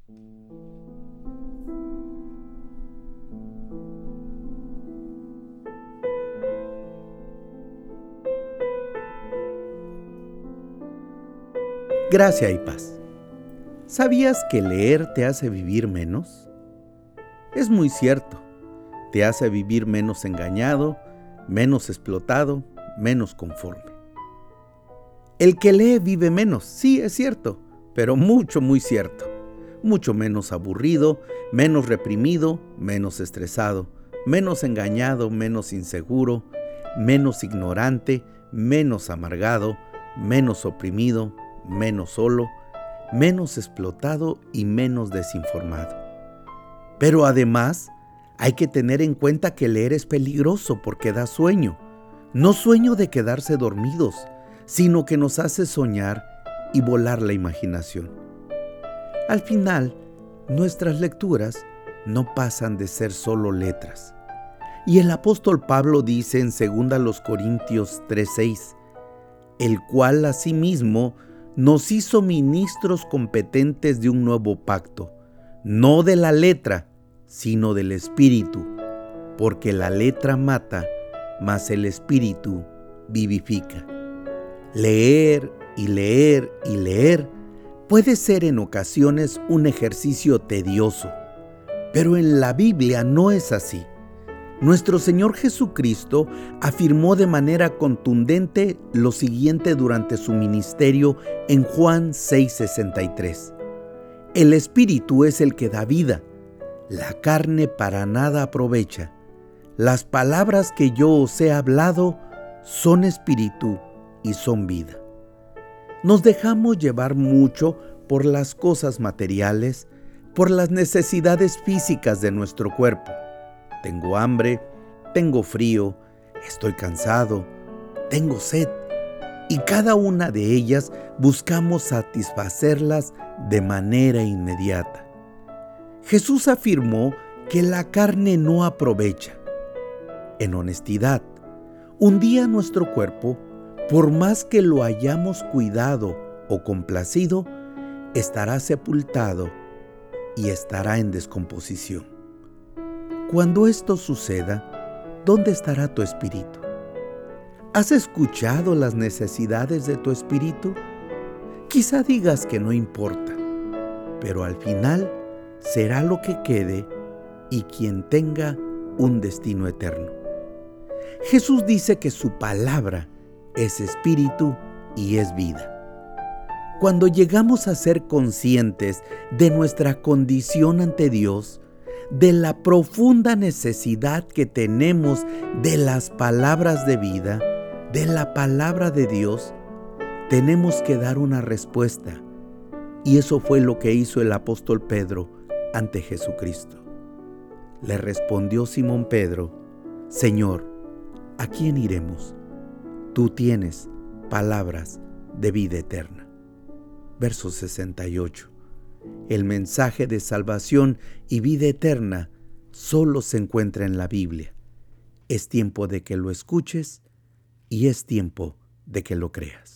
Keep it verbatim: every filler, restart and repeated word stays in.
Gracia y paz. ¿Sabías que leer te hace vivir menos? Es muy cierto. Te hace vivir menos engañado, menos explotado, menos conforme. El que lee vive menos, sí, es cierto, pero mucho, muy cierto. Mucho menos aburrido, menos reprimido, menos estresado, menos engañado, menos inseguro, menos ignorante, menos amargado, menos oprimido, menos solo, menos explotado y menos desinformado. Pero además, hay que tener en cuenta que leer es peligroso porque da sueño. No sueño de quedarse dormidos, sino que nos hace soñar y volar la imaginación. Al final, nuestras lecturas no pasan de ser solo letras. Y el apóstol Pablo dice en dos Corintios tres seis, el cual asimismo nos hizo ministros competentes de un nuevo pacto, no de la letra, sino del Espíritu, porque la letra mata, mas el Espíritu vivifica. Leer y leer y leer puede ser en ocasiones un ejercicio tedioso, pero en la Biblia no es así. Nuestro Señor Jesucristo afirmó de manera contundente lo siguiente durante su ministerio en Juan seis sesenta y tres. El Espíritu es el que da vida, la carne para nada aprovecha. Las palabras que yo os he hablado son espíritu y son vida. Nos dejamos llevar mucho por las cosas materiales, por las necesidades físicas de nuestro cuerpo. Tengo hambre, tengo frío, estoy cansado, tengo sed, y cada una de ellas buscamos satisfacerlas de manera inmediata. Jesús afirmó que la carne no aprovecha. En honestidad, un día nuestro cuerpo, por más que lo hayamos cuidado o complacido, estará sepultado y estará en descomposición. Cuando esto suceda, ¿dónde estará tu espíritu? ¿Has escuchado las necesidades de tu espíritu? Quizá digas que no importa, pero al final será lo que quede y quien tenga un destino eterno. Jesús dice que su palabra es espíritu y es vida. Cuando llegamos a ser conscientes de nuestra condición ante Dios, de la profunda necesidad que tenemos de las palabras de vida, de la palabra de Dios, tenemos que dar una respuesta. Y eso fue lo que hizo el apóstol Pedro ante Jesucristo. Le respondió Simón Pedro, Señor, ¿a quién iremos? Tú tienes palabras de vida eterna. Verso sesenta y ocho. El mensaje de salvación y vida eterna solo se encuentra en la Biblia. Es tiempo de que lo escuches y es tiempo de que lo creas.